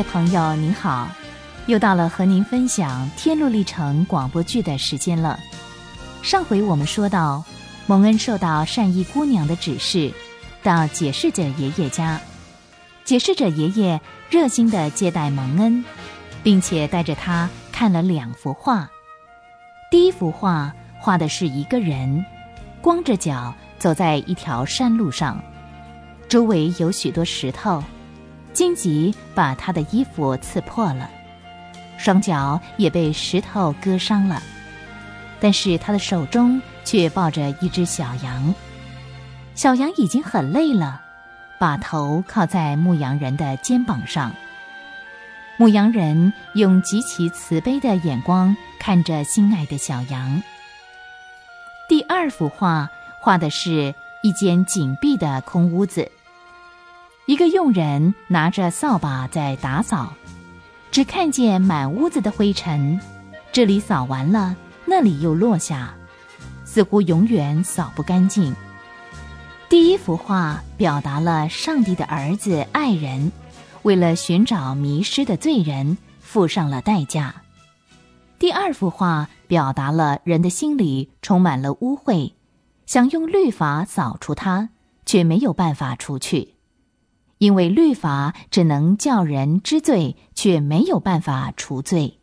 的朋友您好，又到了和您分享天路历程广播剧的时间了。上回我们说到，蒙恩受到善意姑娘的指示，到解释者爷爷家。解释者爷爷热心地接待蒙恩，并且带着他看了2幅画。第一幅画画的是一个人光着脚走在一条山路上，周围有许多石头，荆棘把他的衣服刺破了，双脚也被石头割伤了，但是他的手中却抱着一只小羊。小羊已经很累了，把头靠在牧羊人的肩膀上。牧羊人用极其慈悲的眼光看着心爱的小羊。第2幅画画的是一间紧闭的空屋子，一个佣人拿着扫把在打扫，只看见满屋子的灰尘，这里扫完了，那里又落下，似乎永远扫不干净。第1幅画表达了上帝的儿子爱人为了寻找迷失的罪人付上了代价。第2幅画表达了人的心里充满了污秽，想用律法扫除它，却没有办法除去，因为律法只能叫人知罪，却没有办法除罪。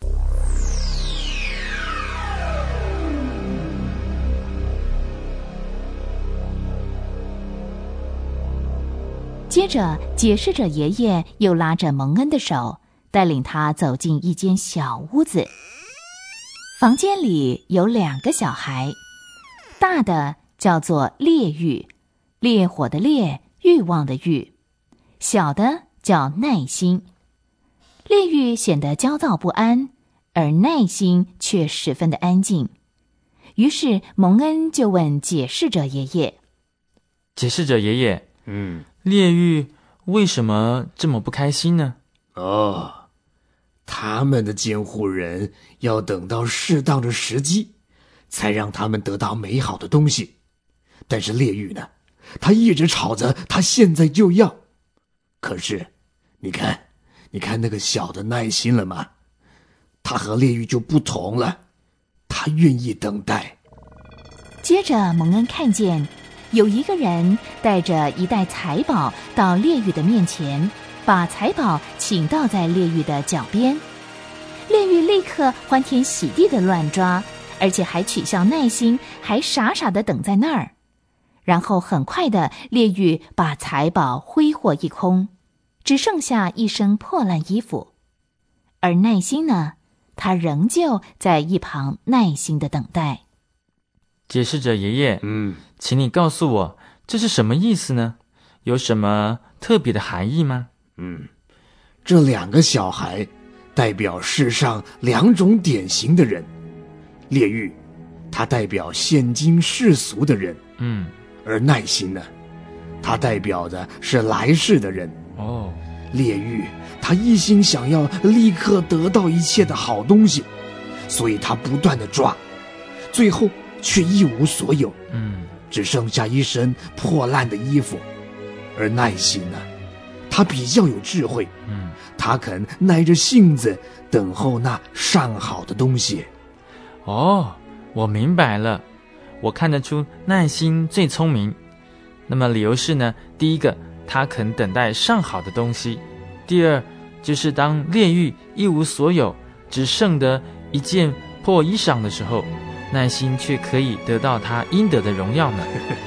接着，解释者爷爷又拉着蒙恩的手，带领他走进一间小屋子。房间里有2个小孩，大的叫做烈欲，烈火的烈，欲望的欲；小的叫耐心。烈欲显得焦躁不安，而耐心却十分的安静。于是蒙恩就问解释者爷爷： 解释者爷爷，烈欲为什么这么不开心呢？ 他们的监护人要等到适当的时机，才让他们得到美好的东西。但是烈欲呢，他一直吵着他现在就要。可是你看那个小的耐心了吗？他和烈欲就不同了，他愿意等待。 接着蒙恩看见有一个人带着一袋财宝到烈欲的面前，把财宝倾倒在烈欲的脚边。烈欲立刻欢天喜地的乱抓，而且还取笑耐心，还傻傻的等在那儿。然后很快的，烈欲把财宝挥霍一空，只剩下一身破烂衣服。而耐心呢，他仍旧在一旁耐心的等待。 解释者爷爷，请你告诉我，这是什么意思呢？有什么特别的含义吗？ 这2个小孩代表世上2种典型的人。烈欲，他代表现今世俗的人，而耐心呢，他代表的是来世的人。烈欲，他一心想要立刻得到一切的好东西，所以他不断的抓，最后却一无所有，只剩下一身破烂的衣服。而耐心呢，他比较有智慧，他肯耐着性子等候那上好的东西。 我明白了，我看得出耐心最聪明。那么理由是呢，第一个，他肯等待上好的东西；第二，就是当烈欲一无所有，只剩得一件破衣裳的时候，耐心却可以得到他应得的荣耀呢。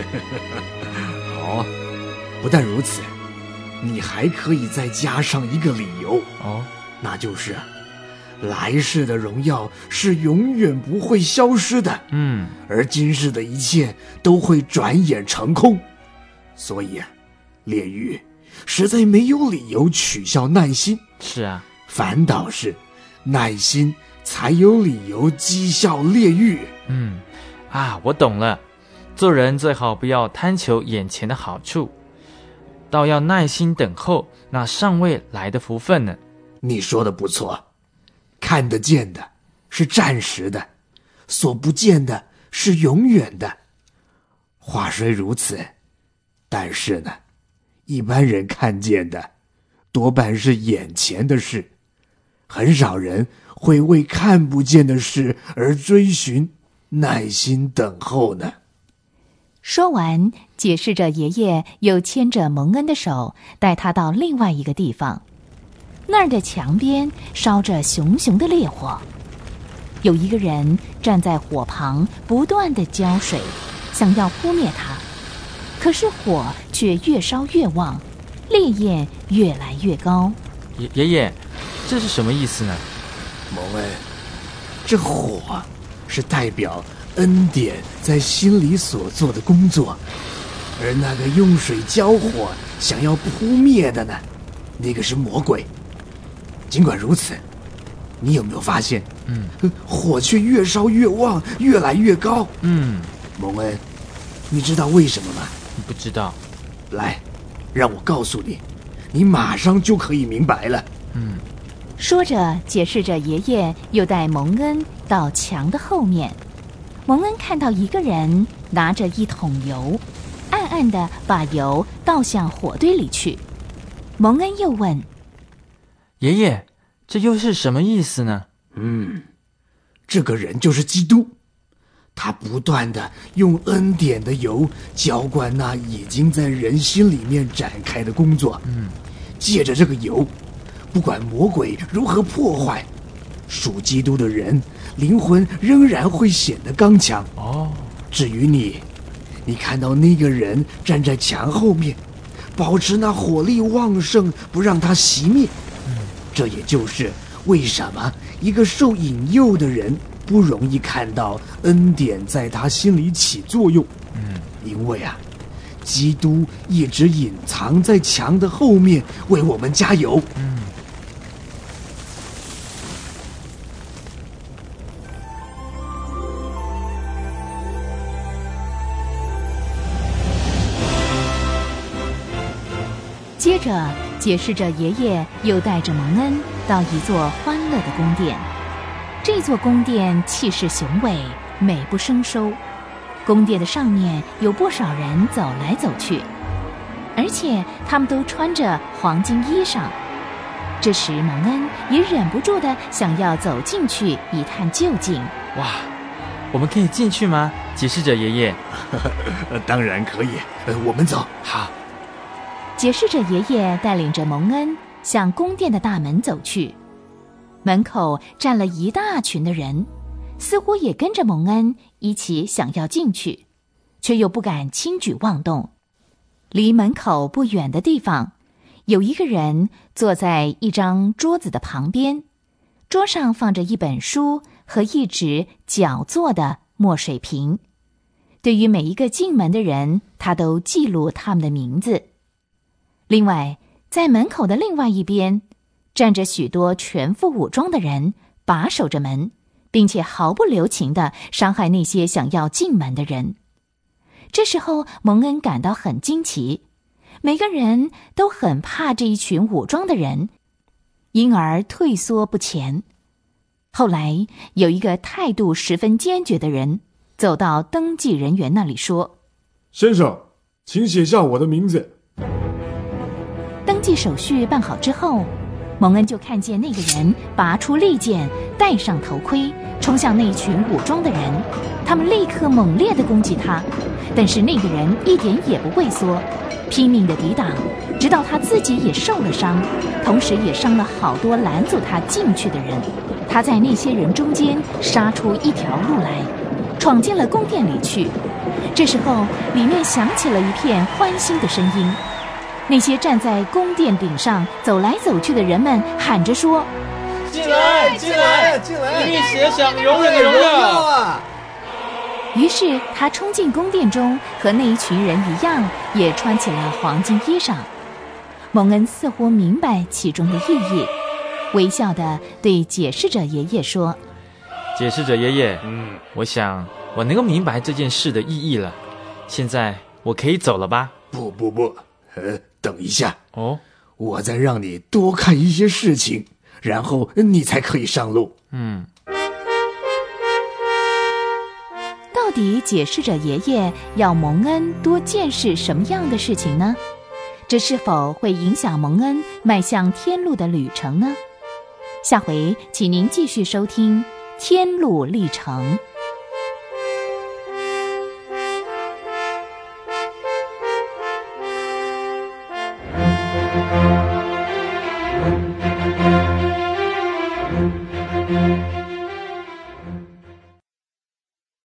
好，不但如此，你还可以再加上一个理由，那就是来世的荣耀是永远不会消失的，而今世的一切都会转眼成空。所以烈欲实在没有理由取笑耐心， 是啊， 反倒是耐心才有理由讥笑烈欲。 我懂了，做人最好不要贪求眼前的好处，倒要耐心等候那尚未来的福分呢。 你说的不错，看得见的是暂时的，所不见的是永远的。话虽如此，但是呢，一般人看见的多半是眼前的事，很少人会为看不见的事而追寻，耐心等候呢。 说完，解释着爷爷又牵着蒙恩的手，带他到另外一个地方。那儿的墙边烧着熊熊的烈火，有一个人站在火旁，不断地浇水，想要扑灭它。可是火却越烧越旺，烈焰越来越高。 爷爷，这是什么意思呢？ 蒙恩，这火是代表恩典在心里所做的工作，而那个用水浇火想要扑灭的呢，那个是魔鬼。尽管如此，你有没有发现，火却越烧越旺，越来越高？蒙恩，你知道为什么吗？ 不知道。 来，让我告诉你，你马上就可以明白了。 说着，解释着爷爷又带蒙恩到墙的后面。蒙恩看到一个人拿着一桶油，暗暗地把油倒向火堆里去。蒙恩又问： 爷爷，这又是什么意思呢？ 这个人就是基督，他不断地用恩典的油浇灌那已经在人心里面展开的工作。借着这个油，不管魔鬼如何破坏，属基督的人灵魂仍然会显得刚强。至于你看到那个人站在墙后面，保持那火力旺盛，不让它熄灭。这也就是为什么一个受引诱的人不容易看到恩典在他心里起作用。因为基督一直隐藏在墙的后面，为我们加油。 接着，解释着爷爷又带着蒙恩到一座欢乐的宫殿。这座宫殿气势雄伟，美不胜收。宫殿的上面有不少人走来走去，而且他们都穿着黄金衣裳。这时蒙恩也忍不住地想要走进去一探究竟。 哇，我们可以进去吗？解释着爷爷。 当然可以，我们走。 好。 解释着爷爷带领着蒙恩向宫殿的大门走去，门口站了一大群的人，似乎也跟着蒙恩一起想要进去，却又不敢轻举妄动。离门口不远的地方，有一个人坐在一张桌子的旁边，桌上放着一本书和一只脚做的墨水瓶。对于每一个进门的人，他都记录他们的名字。另外，在门口的另外一边，站着许多全副武装的人，把守着门，并且毫不留情地伤害那些想要进门的人。这时候，蒙恩感到很惊奇，每个人都很怕这一群武装的人，因而退缩不前。后来，有一个态度十分坚决的人走到登记人员那里说： 先生，请写下我的名字。 登记手续办好之后，蒙恩就看见那个人拔出利剑，戴上头盔，冲向那一群武装的人。他们立刻猛烈地攻击他，但是那个人一点也不畏缩，拼命地抵挡，直到他自己也受了伤，同时也伤了好多拦阻他进去的人。他在那些人中间杀出一条路来，闯进了宫殿里去。这时候，里面响起了一片欢欣的声音。那些站在宫殿顶上走来走去的人们喊着说： 进来，进来，进来，并且享永远的荣耀啊！ 于是他冲进宫殿中，和那一群人一样，也穿起了黄金衣裳。蒙恩似乎明白其中的意义，微笑地对解释者爷爷说： 解释者爷爷，我想我能够明白这件事的意义了。现在我可以走了吧？ 不，等一下。我再让你多看一些事情，然后你才可以上路。 到底解释者爷爷要蒙恩多见识什么样的事情呢？ 这是否会影响蒙恩迈向天路的旅程呢？下回请您继续收听《天路历程》。